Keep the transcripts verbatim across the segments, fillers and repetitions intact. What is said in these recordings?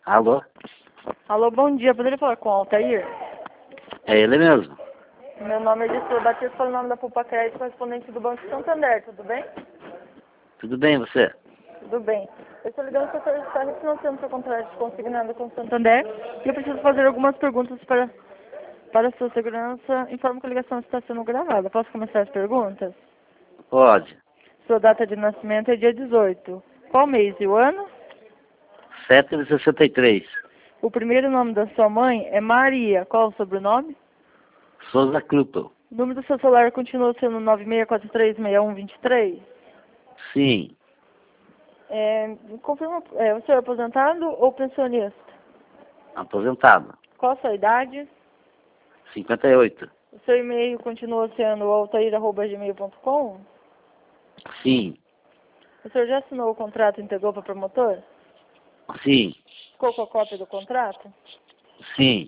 Alô? Alô, bom dia. Poderia falar com o Altair? É ele mesmo. Meu nome é Edson Batista, falo o nome da Pupa Crédito, correspondente do Banco Santander, tudo bem? Tudo bem, você? Tudo bem. Eu estou ligando porque o senhor está refinanciando seu contrato de consignado com o Santander e eu preciso fazer algumas perguntas para, para a sua segurança. Informo que a ligação está sendo gravada. Posso começar as perguntas? Pode. Sua data de nascimento é dia dezoito. Qual mês e o ano? sete de sessenta e três. O primeiro nome da sua mãe é Maria. Qual o sobrenome? Souza Kluppel. O número do seu celular continua sendo nove seis quatro três, seis um dois três? Sim. É, confirma, é, o senhor é aposentado ou pensionista? Aposentado. Qual a sua idade? cinquenta e oito. O seu e-mail continua sendo altair arroba gmail ponto com? Sim. O senhor já assinou o contrato e entregou para o promotor? Sim. Ficou com a cópia do contrato? Sim.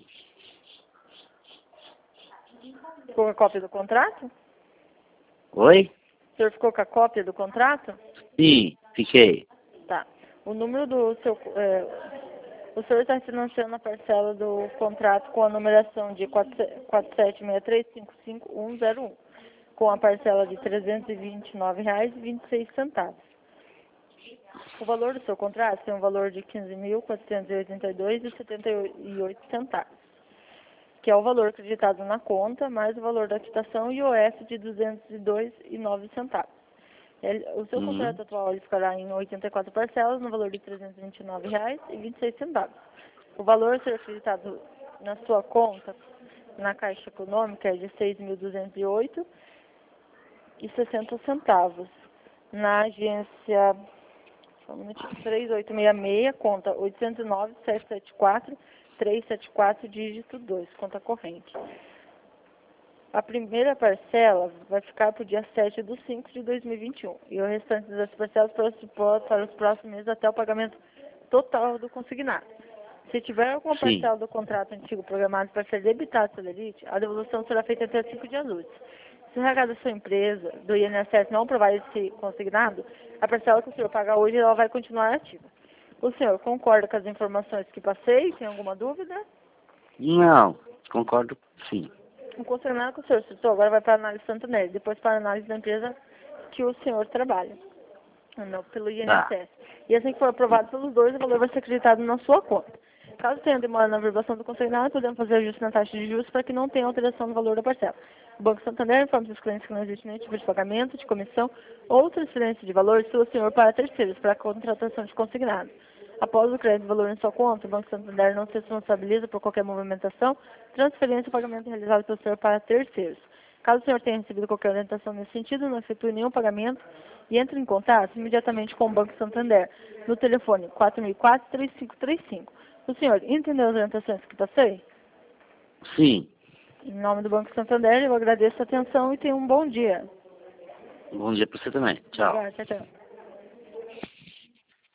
Ficou com a cópia do contrato? Oi? O senhor ficou com a cópia do contrato? Sim. Fiquei. Tá. O número do seu... É, o senhor está financiando a parcela do contrato com a numeração de quatro sete seis três cinco cinco um zero um, com a parcela de trezentos e vinte e nove reais e vinte e seis centavos. O valor do seu contrato tem um valor de quinze mil quatrocentos e oitenta e dois reais e setenta e oito centavos, que é o valor acreditado na conta, mais o valor da quitação e o I O F de duzentos e dois reais e nove centavos. Ele, o seu Uhum. contrato atual ele ficará em oitenta e quatro parcelas, no valor de trezentos e vinte e nove reais e vinte e seis centavos. O valor a ser acreditado na sua conta, na Caixa Econômica, é de seis mil duzentos e oito reais e sessenta centavos. Na agência só um minutinho, três oito seis seis, conta oitocentos e nove, setecentos e setenta e quatro, trezentos e setenta e quatro, dígito dois, conta corrente. A primeira parcela vai ficar para o dia sete de cinco de dois mil e vinte e um e o restante das parcelas para os, para os próximos meses até o pagamento total do consignado. Se tiver alguma Sim. parcela do contrato antigo programado para ser debitado pela Elite, a devolução será feita até cinco dias úteis. Se o R H da sua empresa, do I N S S, não aprovar esse consignado, a parcela que o senhor paga hoje ela vai continuar ativa. O senhor concorda com as informações que passei? Tem alguma dúvida? Não. Concordo, sim. O consignado que o senhor citou agora vai para a análise Santander, depois para a análise da empresa que o senhor trabalha, não, pelo I N S S. Tá. E assim que for aprovado pelos dois, o valor vai ser acreditado na sua conta. Caso tenha demora na averbação do consignado, podemos fazer ajuste na taxa de juros para que não tenha alteração no valor da parcela. O Banco Santander informa os clientes que não existe nenhum tipo de pagamento, de comissão ou transferência de valor se o senhor para terceiros para a contratação de consignado. Após o crédito de valor em sua conta, o Banco Santander não se responsabiliza por qualquer movimentação, transferência ou pagamento realizado pelo senhor para terceiros. Caso o senhor tenha recebido qualquer orientação nesse sentido, não efetue nenhum pagamento e entre em contato imediatamente com o Banco Santander no telefone quatro mil e quatro, três cinco três cinco. O senhor entendeu as orientações que passei? Sim. Em nome do Banco Santander, eu agradeço a atenção e tenha um bom dia. Bom dia para você também. Tchau. Obrigada, tchau, tchau.